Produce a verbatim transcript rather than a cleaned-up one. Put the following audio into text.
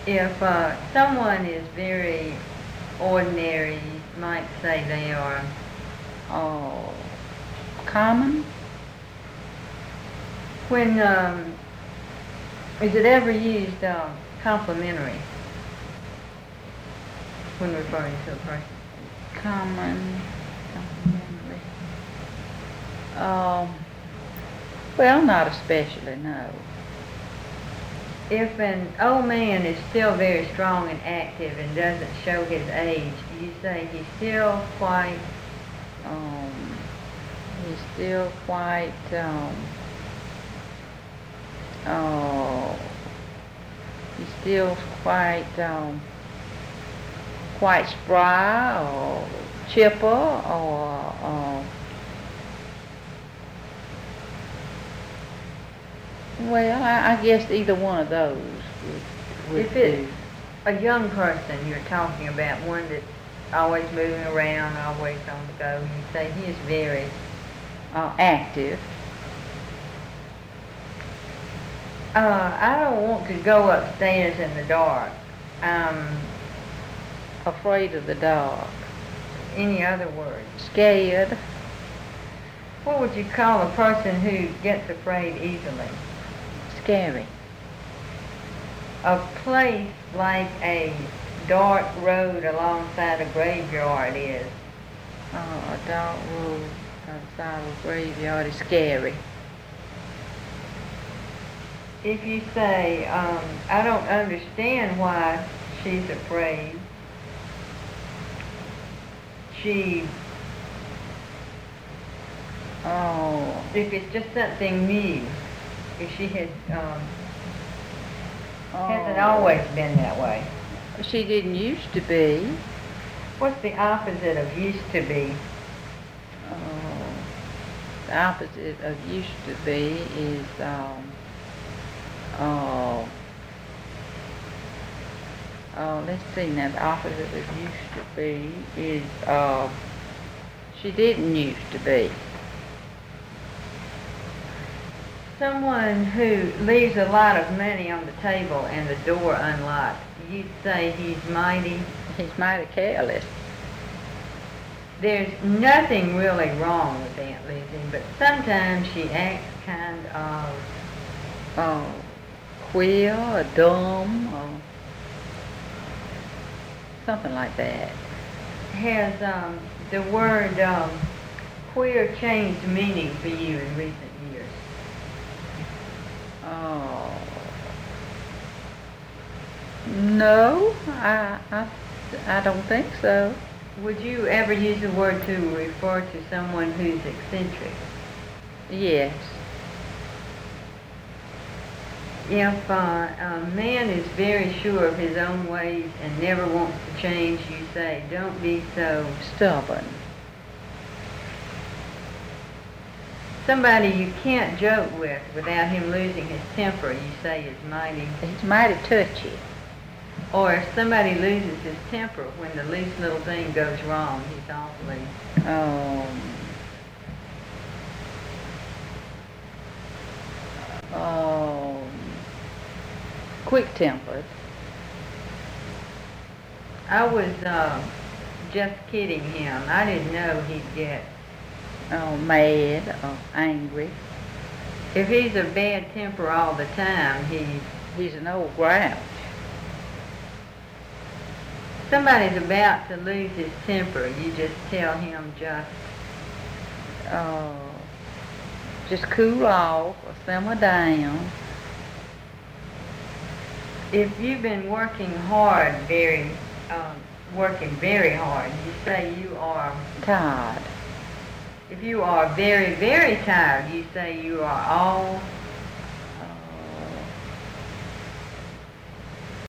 If uh, someone is very ordinary, you might say they are. Oh, common? When um, is it ever used um, complimentary when referring to a person? Common, complimentary. Um, well, not especially, no. If an old man is still very strong and active and doesn't show his age, do you say he's still quite? Um, he's still quite, um, oh, he's still quite, um, quite spry or chipper or, uh, well, I, I guess either one of those would, would If it's do. a young person you're talking about, one that's always moving around, always on the go, you say he is very Uh, active. Uh, I don't want to go upstairs in the dark. Um, Afraid of the dark. any other words? Scared. What would you call a person who gets afraid easily? Scary. A place like a dark road alongside a graveyard is. Oh, a dark road outside of a graveyard is scary. If you say, um, I don't understand why she's afraid, she, Oh. if it's just something new, if she has, um, hasn't Oh. always been that way. She didn't used to be. What's the opposite of used to be? Oh. The opposite of used to be is, um, oh, oh, let's see now, the opposite of used to be is, uh, she didn't used to be. Someone who leaves a lot of money on the table and the door unlocked, you'd say he's mighty. He's mighty careless. There's nothing really wrong with Aunt Lizzie, but sometimes she acts kind of, Oh, queer or dumb or something like that. has um, the word um, queer changed meaning for you in recent years? Oh. No, I, I, I don't think so. Would you ever use the word to refer to someone who's eccentric? Yes. If uh, a man is very sure of his own ways and never wants to change, you say, don't be so. Stubborn. Somebody you can't joke with without him losing his temper, you say is mighty. He's mighty touchy. Or if somebody loses his temper when the least little thing goes wrong, he's awfully. Um, um, quick-tempered. I was uh, just kidding him. I didn't know he'd get. Oh, mad or angry. If he's a bad temper all the time, he's. He's an old grouch. Somebody's about to lose his temper. You just tell him just. Oh, just cool off or simmer down. If you've been working hard, very, um, working very hard, you say you are. Tired. If you are very, very tired, you say you are all